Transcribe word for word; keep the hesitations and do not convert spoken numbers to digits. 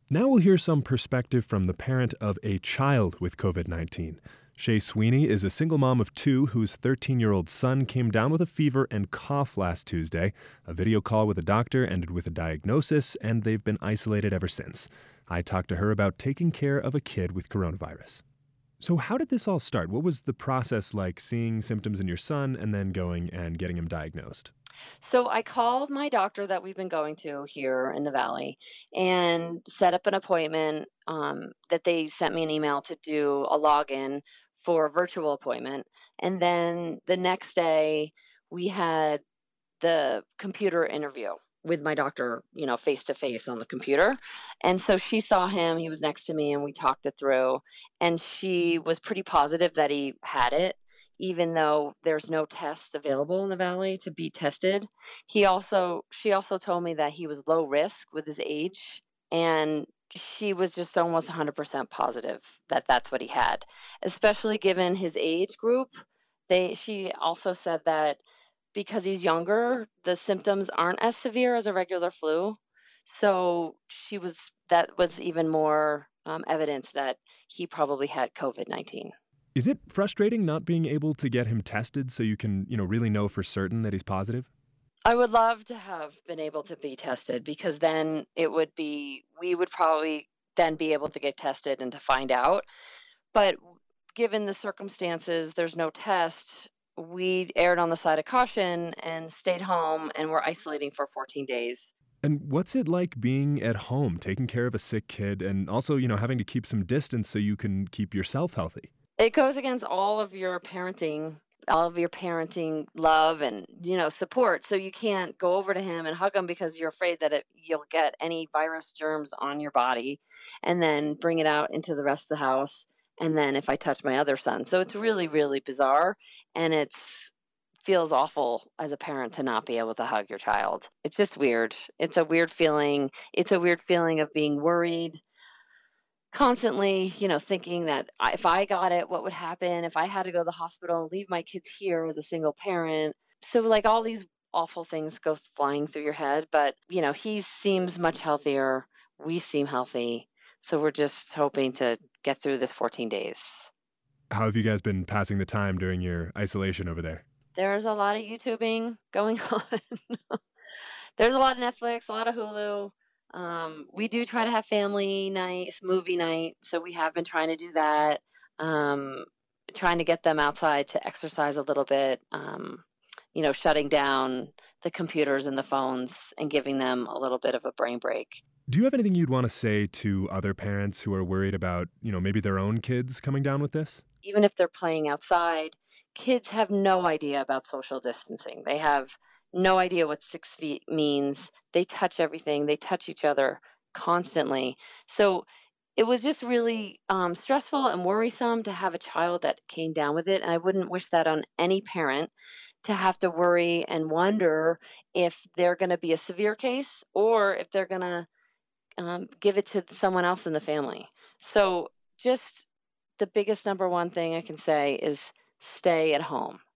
Now we'll hear some perspective from the parent of a child with COVID nineteen. Shay Sweeney is a single mom of two whose thirteen-year-old son came down with a fever and cough last Tuesday. A video call with a doctor ended with a diagnosis, and they've been isolated ever since. I talked to her about taking care of a kid with coronavirus. So how did this all start? What was the process like, seeing symptoms in your son and then going and getting him diagnosed? So I called my doctor that we've been going to here in the Valley and set up an appointment um, that they sent me an email to do a login for a virtual appointment. And then the next day we had the computer interview with my doctor, you know, face to face on the computer. And so she saw him, he was next to me, and we talked it through. And she was pretty positive that he had it, even though there's no tests available in the Valley to be tested. He also, she also told me that he was low risk with his age. And she was just almost one hundred percent positive that that's what he had, especially given his age group. They, she also said that because he's younger, the symptoms aren't as severe as a regular flu. So she was that was even more um, evidence that he probably had COVID nineteen. Is it frustrating not being able to get him tested so you can, you know, really know for certain that he's positive? I would love to have been able to be tested because then it would be we would probably then be able to get tested and to find out. But given the circumstances, there's no test. We erred on the side of caution and stayed home and we're isolating for fourteen days. And what's it like being at home, taking care of a sick kid, and also, you know, having to keep some distance so you can keep yourself healthy? It goes against all of your parenting, all of your parenting love and, you know, support. So you can't go over to him and hug him because you're afraid that it, you'll get any virus germs on your body and then bring it out into the rest of the house. And then if I touch my other son. So it's really, really bizarre. And it's feels awful as a parent to not be able to hug your child. It's just weird. It's a weird feeling. It's a weird feeling of being worried constantly, you know, thinking that I- if I got it, what would happen if I had to go to the hospital and leave my kids here as a single parent? So, like, all these awful things go flying through your head. But, you know, he seems much healthier. We seem healthy. So, we're just hoping to get through this fourteen days. How have you guys been passing the time during your isolation over there? There's a lot of YouTubing going on. There's a lot of Netflix, a lot of Hulu. Um, we do try to have family nights, movie night, so we have been trying to do that. Um, Trying to get them outside to exercise a little bit. Um, you know, shutting down the computers and the phones and giving them a little bit of a brain break. Do you have anything you'd want to say to other parents who are worried about, you know, maybe their own kids coming down with this? Even if they're playing outside, kids have no idea about social distancing. They have no idea what six feet means. They touch everything, they touch each other constantly. So it was just really um, stressful and worrisome to have a child that came down with it. And I wouldn't wish that on any parent to have to worry and wonder if they're going to be a severe case or if they're going to um, give it to someone else in the family. So just the biggest number one thing I can say is stay at home.